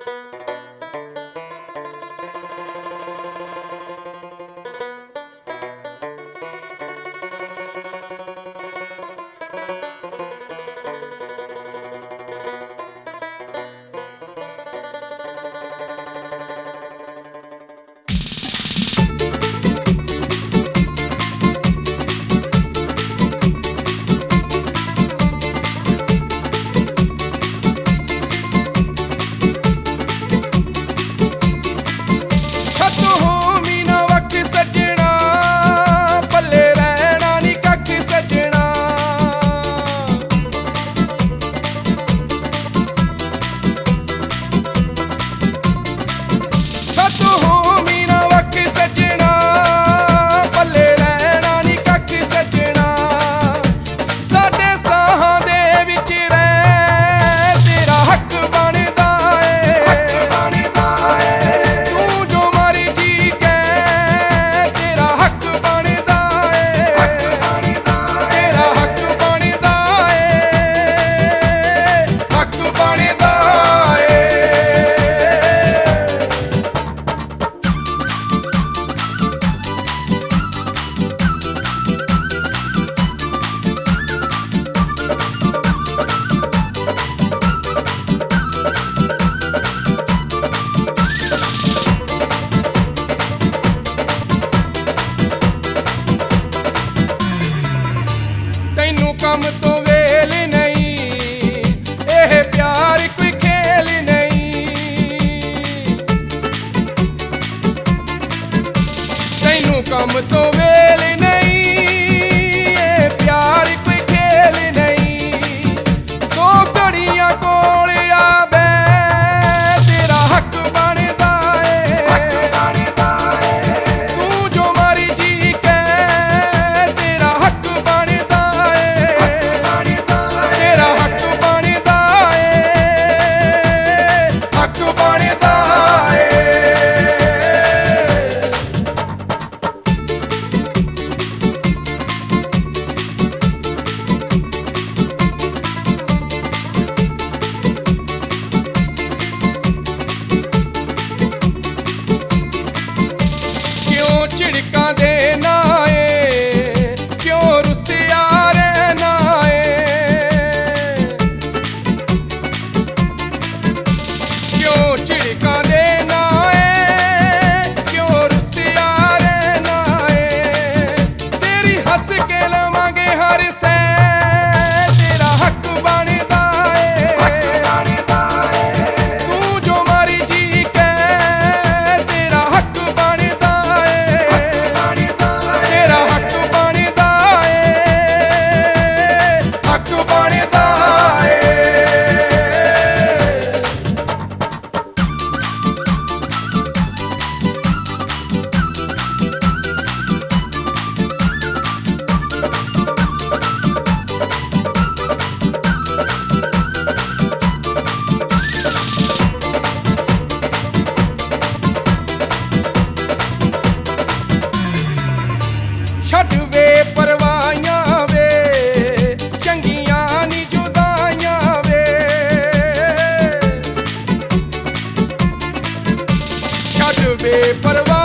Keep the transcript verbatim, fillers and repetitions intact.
ਕੰਮ ਤੋਂ ਵੇਲ ਨਹੀਂ, ਇਹ ਪਿਆਰ ਕੋਈ ਖੇਲ ਨਹੀਂ। ਤੈਨੂੰ ਕੰਮ ਤੋਂ ਵੇਲ ਨਹੀਂ, ਇਹ ਪਿਆਰ ਕੋਈ ਖੇਲ ਨਹੀਂ। ਦੋ ਘੜੀਆਂ ਕੋਲ ਆਵੇ ਤੇਰਾ ਹੱਕ ਬਣਦਾ ਏ, ਹੱਕ ਬਣਦਾ ਏ। ਤੂੰ ਜੋ ਮਰਜੀ ਕਹਿ ਤੇਰਾ ਹੱਕ ਬਣਦਾ ਏ, ਤੇਰਾ ਹੱਕ ਬਣਦਾ ਏ, ਹੱਕ ਬਣਦਾ ਏ। ਕਿਉਂ ਝਿੜਕਾਂ ਦੇਣਾ ਏ, ਕਿਉਂ ਰੁੱਸਿਆ ਰਹਿਣਾ ਏ। ਕਿਉਂ ਝਿੜਕਾਂ ਦੇਣਾ ਏ, ਕਿਉਂ ਰੁੱਸਿਆ ਰਹਿਣਾ ਏ। ਤੇਰੀ ਹੱਸ ਕੇ ਲਵਾਂਗੇ ਹਰ ਸੈ, ਤੇਰਾ ਹੱਕ ਬਣਦਾ ਏ, ਹੱਕ ਬਣਦਾ ਏ। ਤੂੰ ਜੋ ਮਰਜੀ ਕਹਿ ਤੇਰਾ ਹੱਕ ਬਣਦਾ ਏ, ਤੇਰਾ ਹੱਕ ਬਣਦਾ ਏ, ਹੱਕ ਬਣਦਾ ਏ। ਛੱਡ ਵੇ ਪਰਵਾਈਆਂ ਵੇ, ਚੰਗੀਆਂ ਨੀ ਜੁਦਾਈਆਂ ਵੇ। ਛੱਡ ਵੇ ਪਰਵਾਈਆਂ